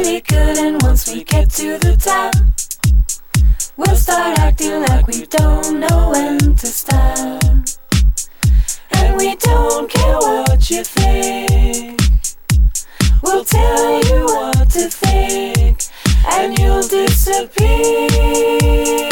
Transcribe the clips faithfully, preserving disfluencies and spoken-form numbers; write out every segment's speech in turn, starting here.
really good, and once we get to the top, we'll start acting like we don't know when to stop. And we don't care what you think, we'll tell you what to think, and you'll disappear.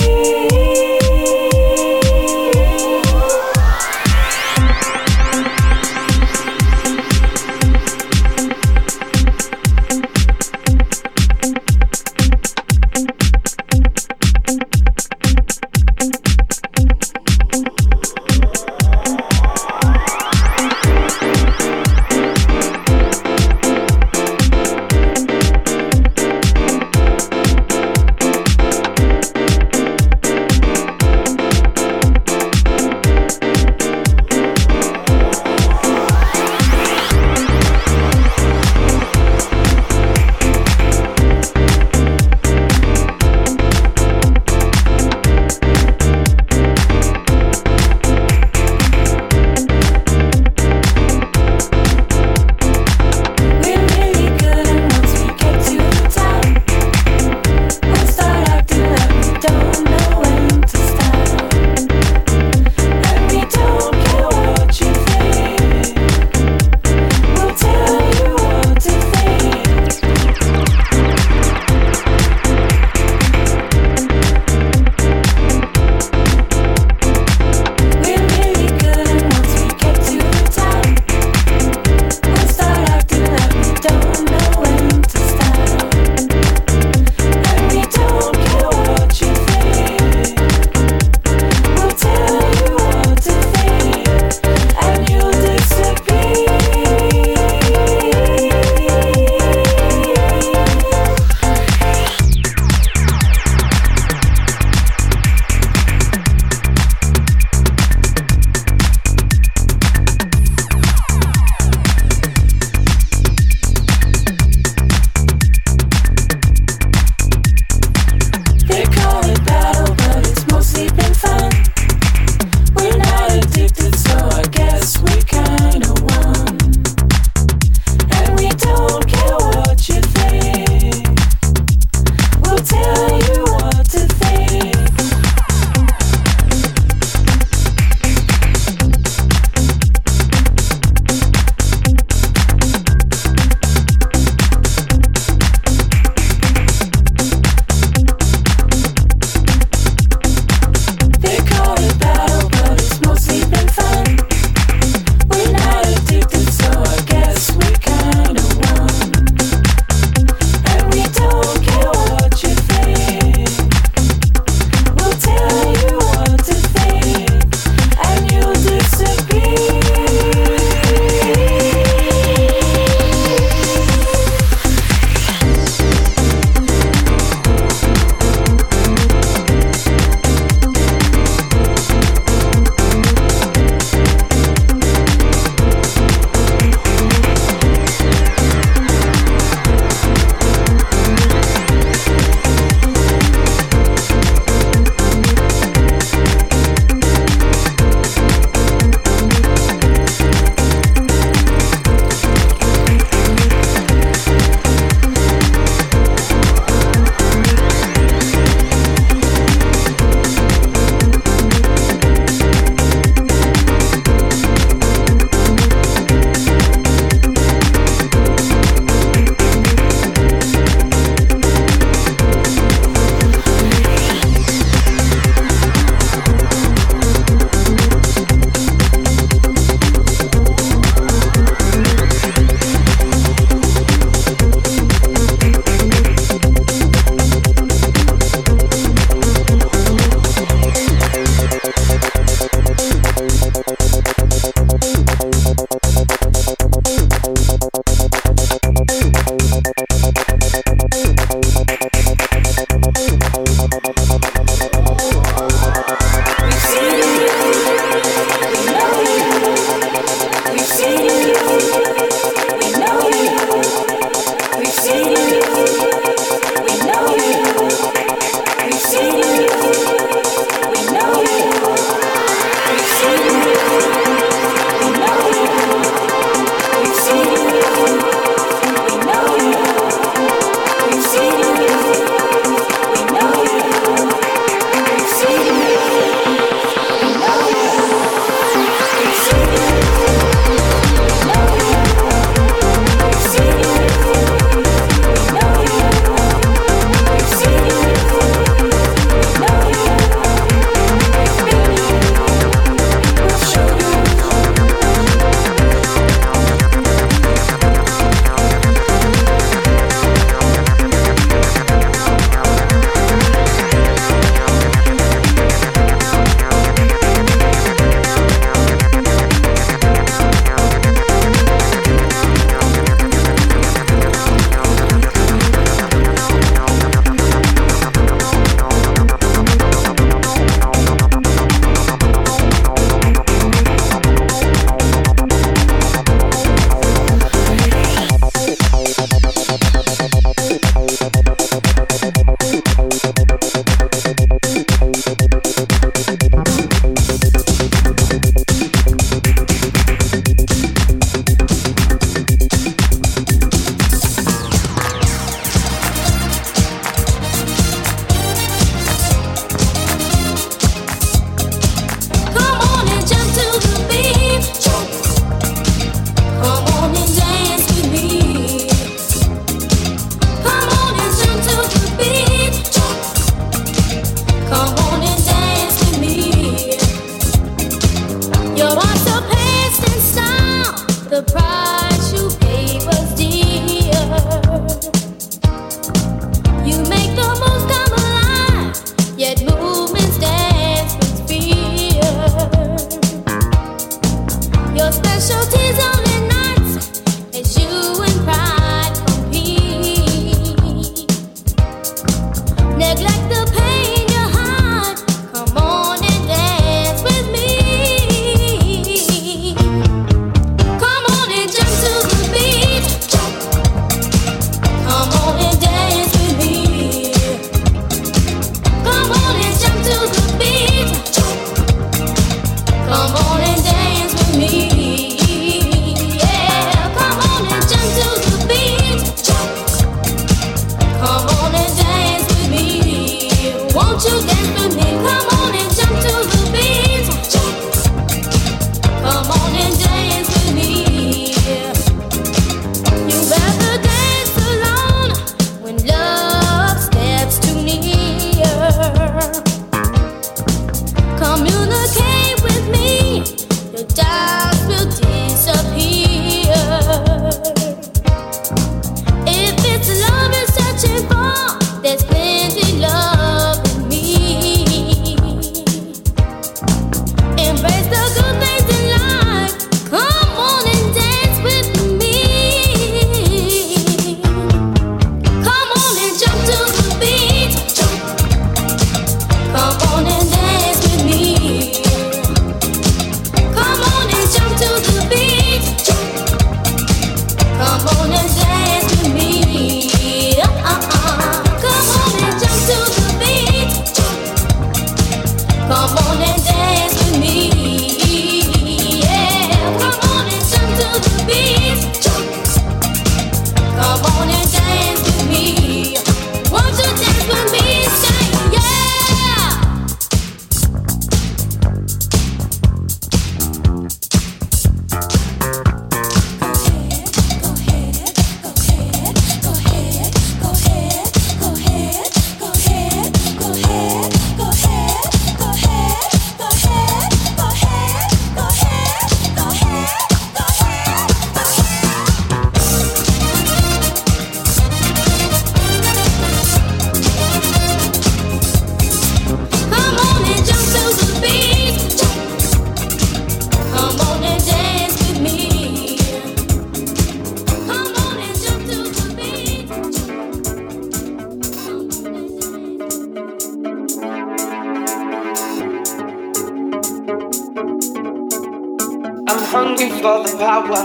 I'm hungry for the power.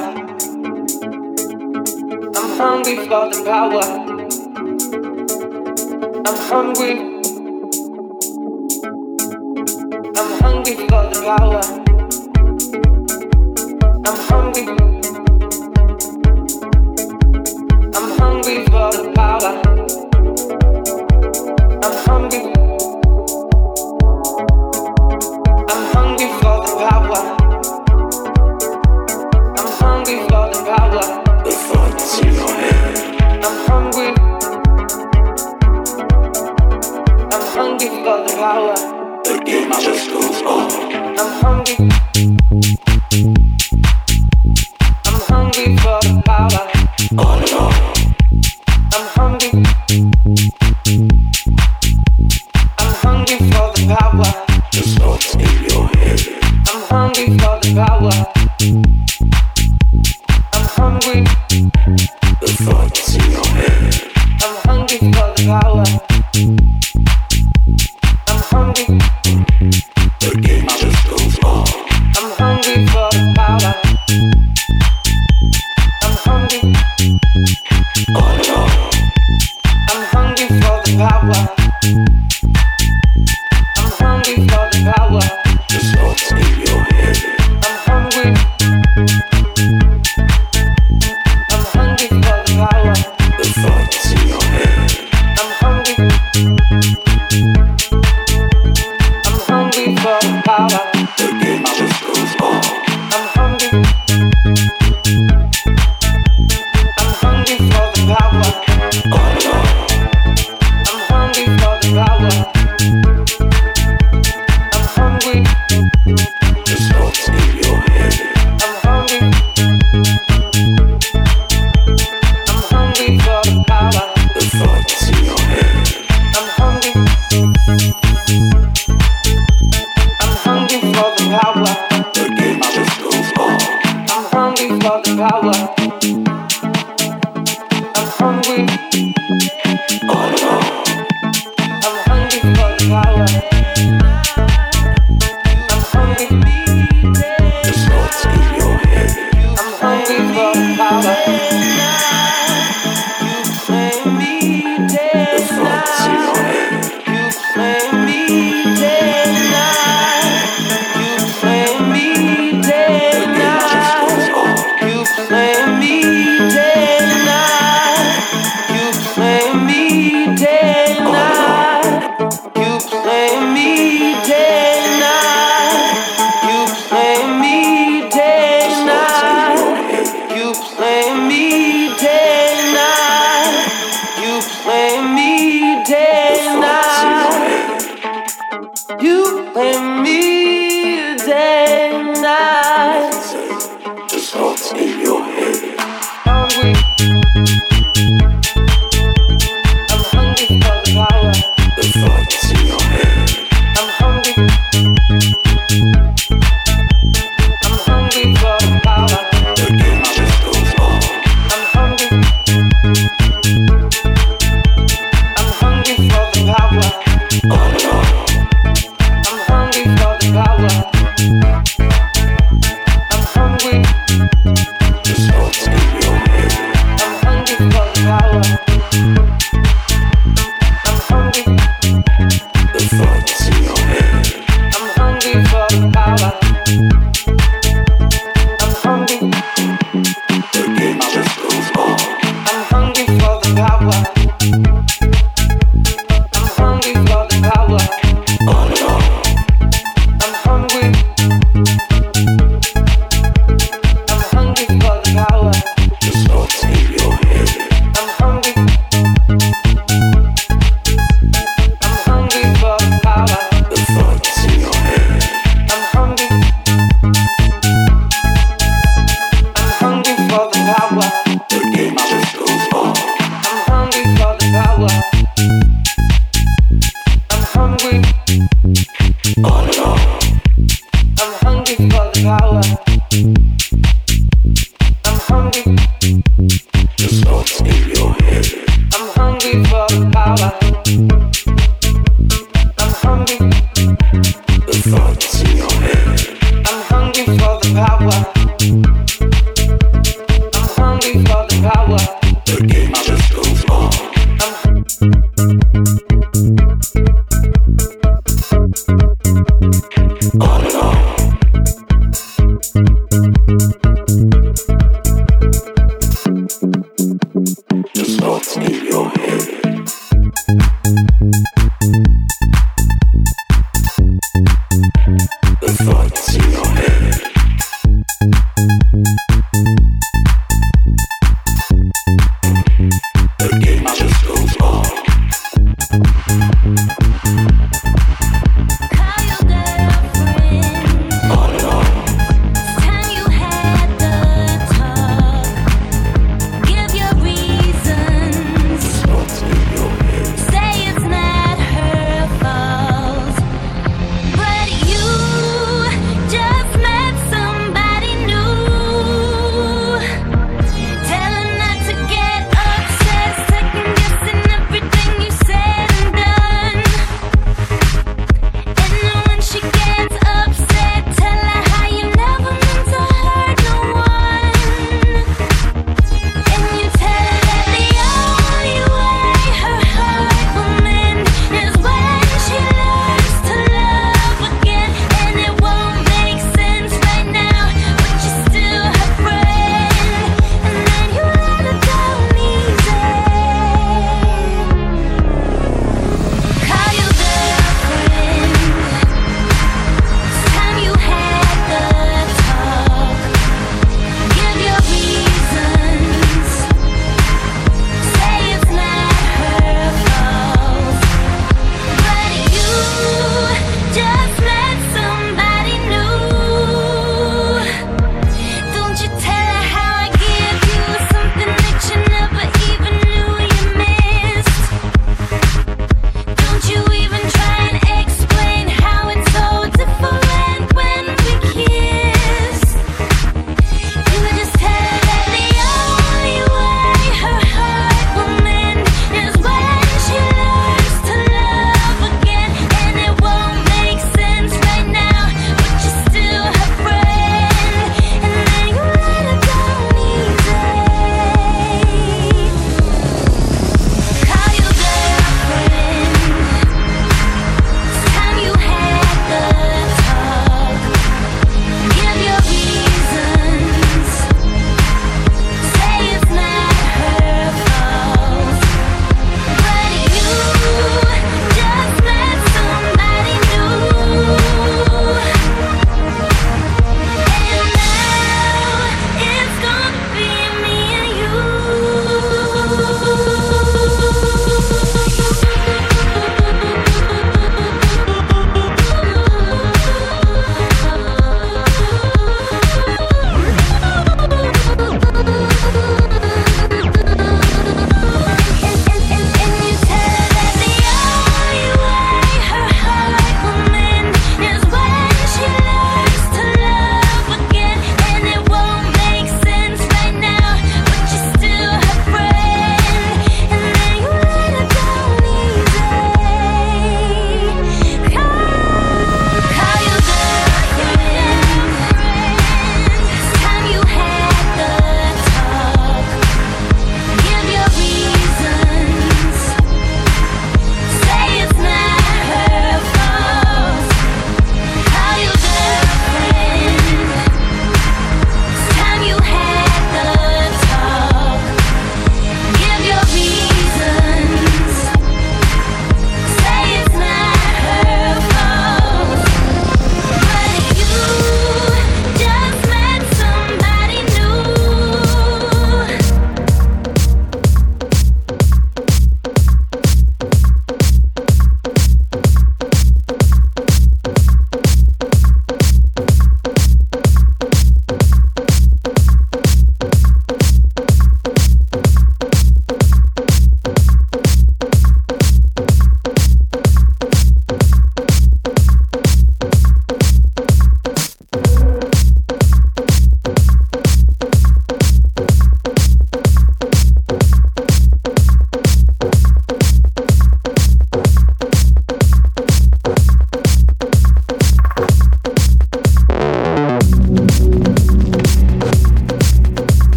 I'm hungry for the power. I'm hungry. I'm hungry for the power. I'm hungry. I'm hungry for the power. I'm hungry. I'm hungry for the power. I'm hungry for the power. The thoughts in your head. I'm hungry. I'm hungry for the power. The game just goes on. I'm hungry. I'm hungry for the power. On and on. I'm hungry. I'm hungry for the power. The thoughts in your head. I'm hungry for the power. I'm hungry. The thoughts in your head. I'm hungry for the power. I'm hungry. The game just goes on. I'm hungry for the power. I'm hungry. On and on. I'm hungry for the power. I'm hungry for the power. The thoughts in your head. I'm hungry. I'm hungry for the power. The thoughts in your head. I'm hungry. I'm hungry for the power. The game just goes on. I'm hungry. I'm hungry for the power. On and on. I'm hungry for the power. I'm hungry. The thoughts in your head. I'm hungry. I'm hungry for the power. The thoughts in your head. I'm hungry. I'm hungry for the power. The game just goes on. I'm hungry for the power. I'm hungry. On and on. I'm hungry for the power. I'm hungry. The thoughts in your head. I'm hungry for the power. The thoughts in your head.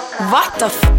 What the f-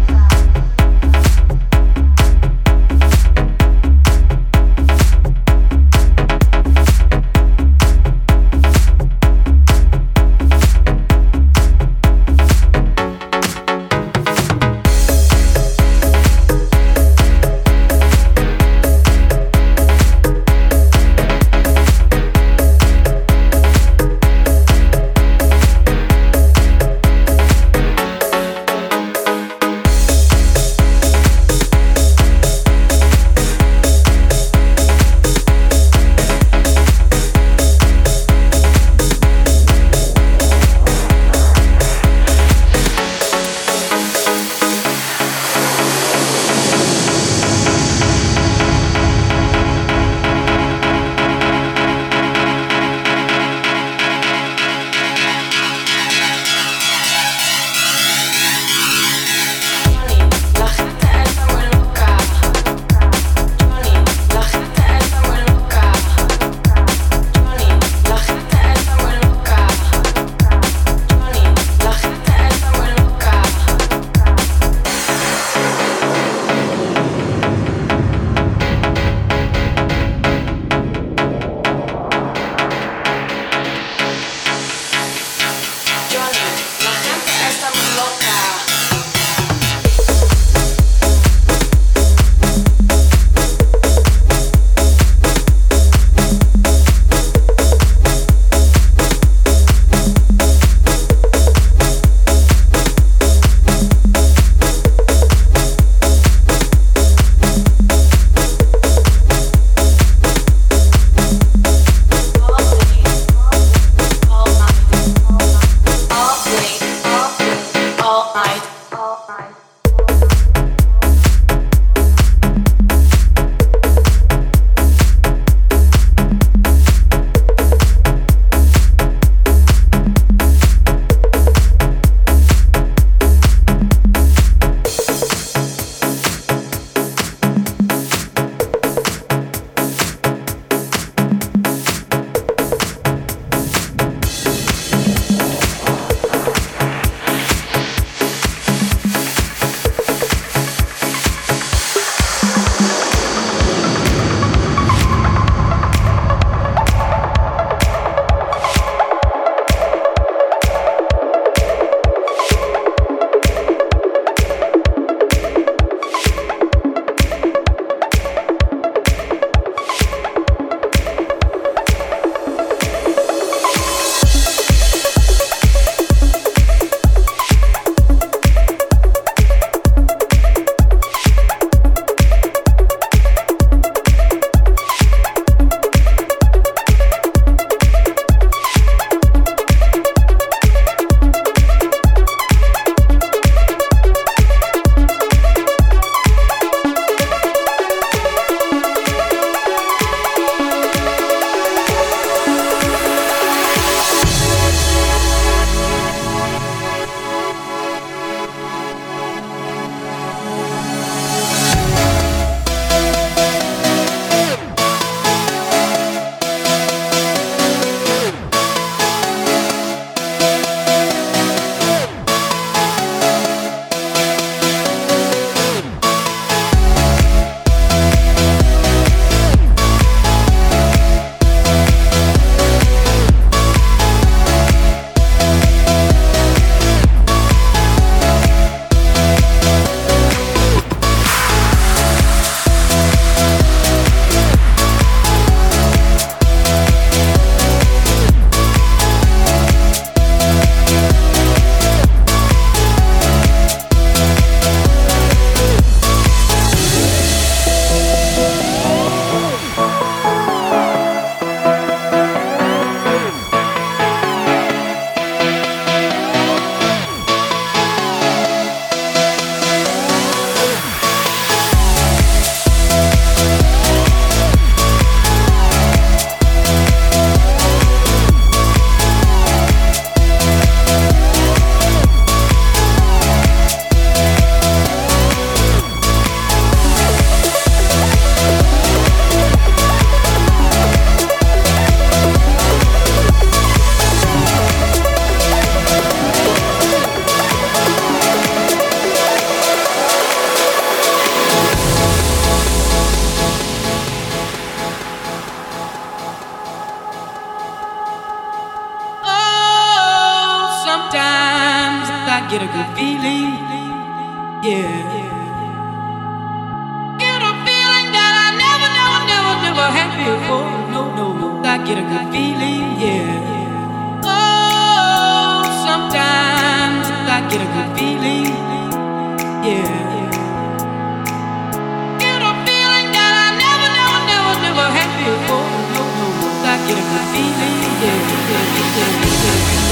yeah. Get a feeling that I never, never, never, never had before. No, no, no. I get a good feeling, yeah. Oh, sometimes I get a good feeling, yeah. Get a feeling that I never, never, never, never had before. No, no, no. I get a good feeling, yeah, yeah, yeah, yeah, yeah.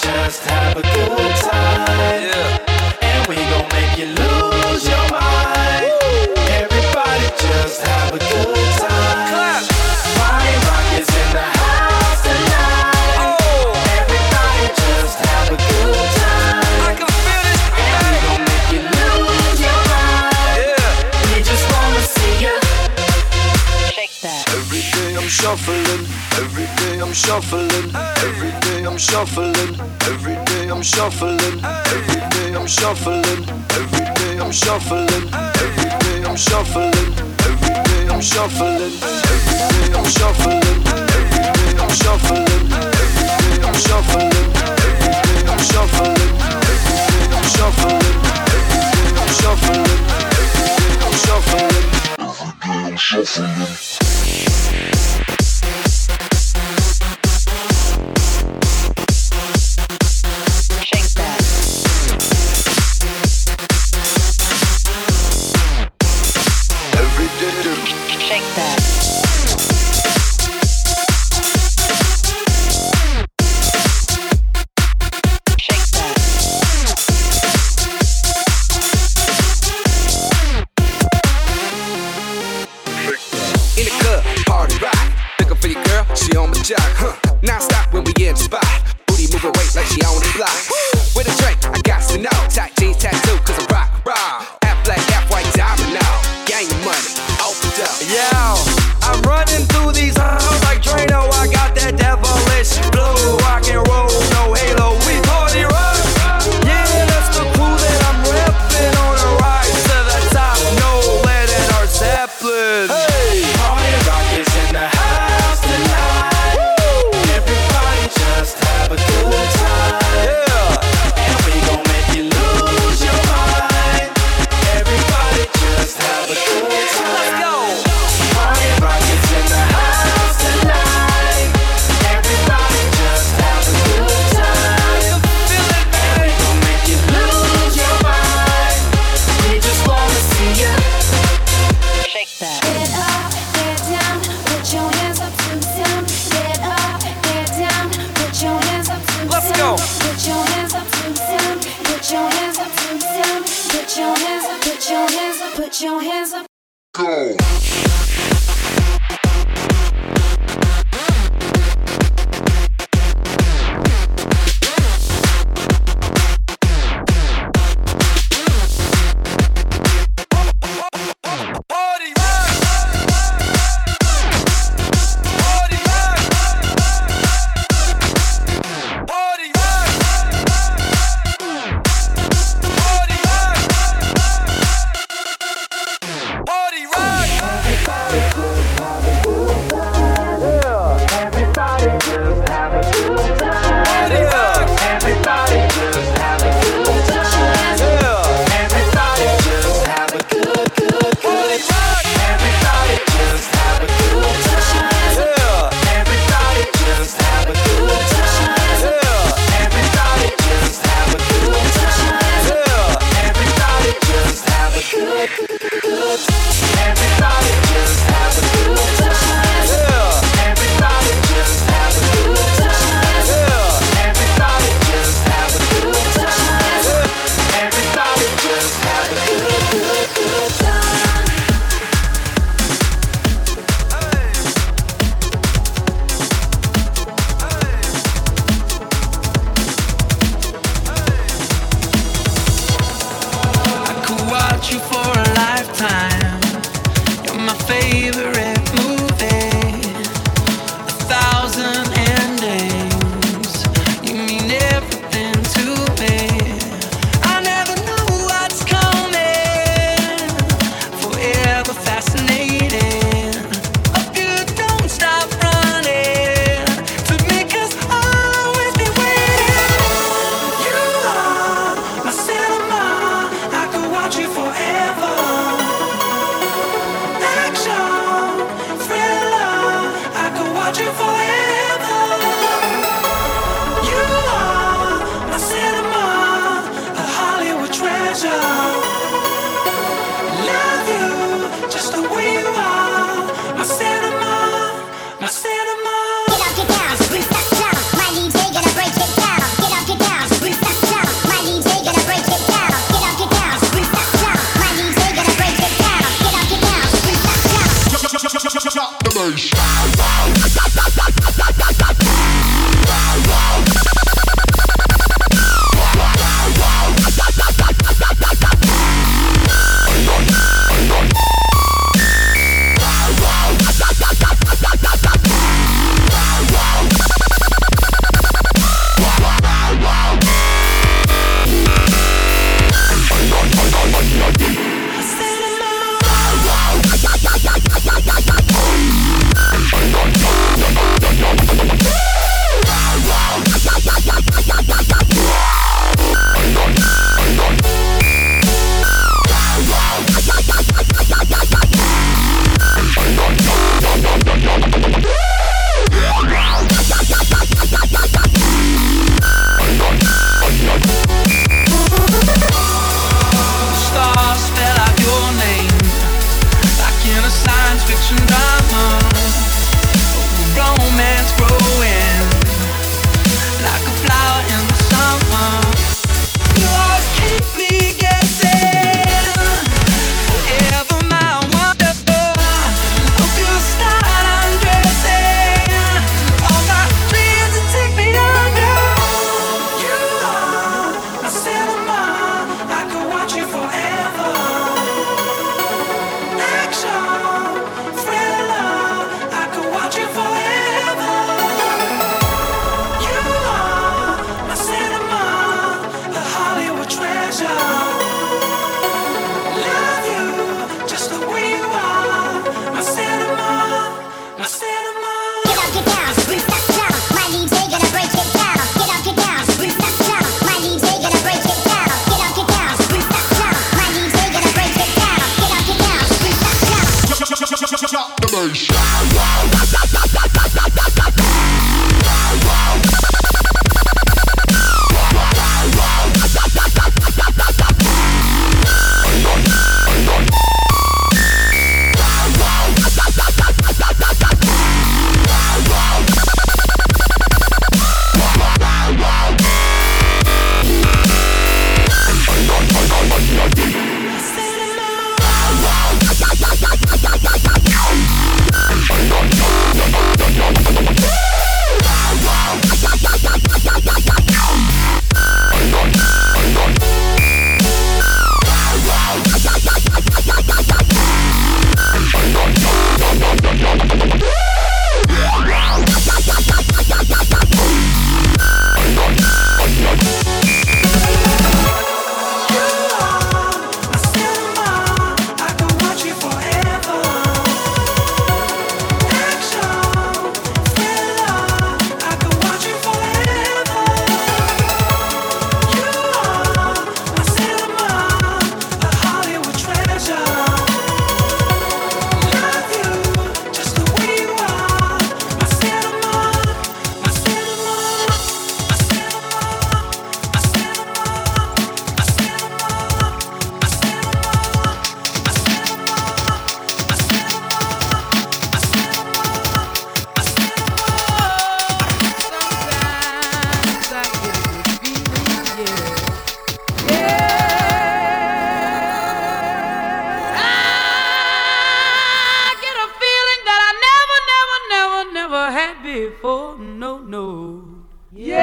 just have a good time. Yeah. And we gon' make you lose your mind. Everybody just have a good time. Clap. Party rock is in the house tonight. Oh. Everybody just have a good time. I can feel this. And we gon' make you lose your mind. Yeah. We just wanna see you shake that. Every day I'm shuffling. Every day I'm shuffling. Every day I'm shuffling. Every day I'm shuffling. Every day I'm shuffling. Every day I'm shuffling. Every day I'm shuffling. Every day I'm shuffling. Every day I'm shuffling. Every day I'm shuffling. Every day I'm shuffling. Every day I'm shuffling. Every day I'm shuffling. Every day I'm shuffling. Every day I'm shuffling. Every day I'm shuffling. Party rock! sensation. Before, no, no. Yeah.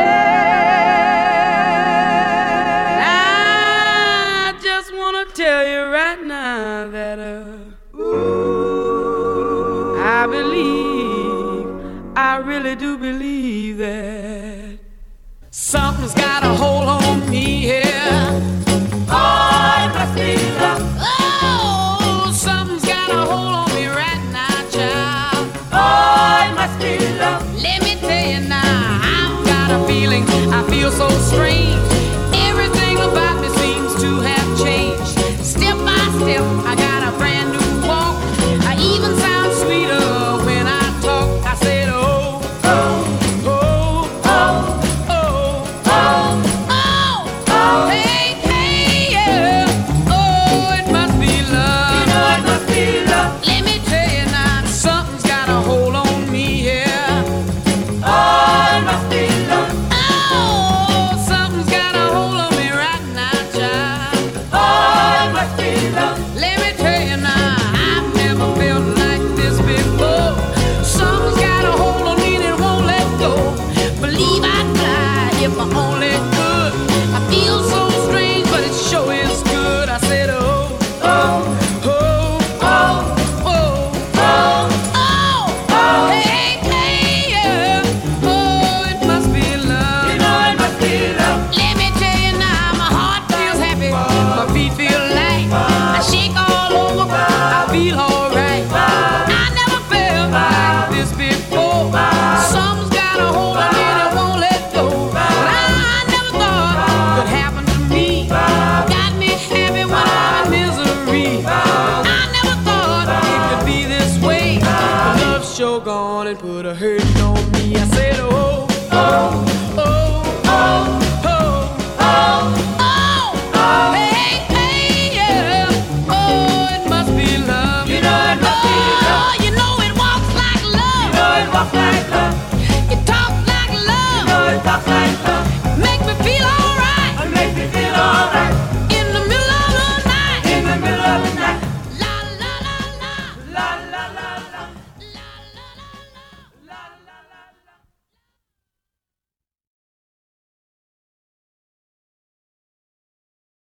I just wanna tell you right now that uh, ooh, I believe, I really do believe that something's got a hold on me here. Oh, it must be love. Oh, something's got a hold on me right now, child. Oh, it must be love. Let me tell you now, I've got a feeling, I feel so strange. Everything about me seems to have changed. Step by step, I got a brand new walk. I even sound sweeter when I talk. I said, oh, oh, oh, oh, oh, oh, oh, oh, hey, hey, yeah. Oh, it must be love. You know it must be love. Let me tell you now, something's got a hold on me here. Oh, it must be love. Oh, something's got a hold on me right now, child. Oh, it must be love. Let me tell you now, I've never felt like this before. Something's got a hold on me that won't let go. Believe I'd fly if I only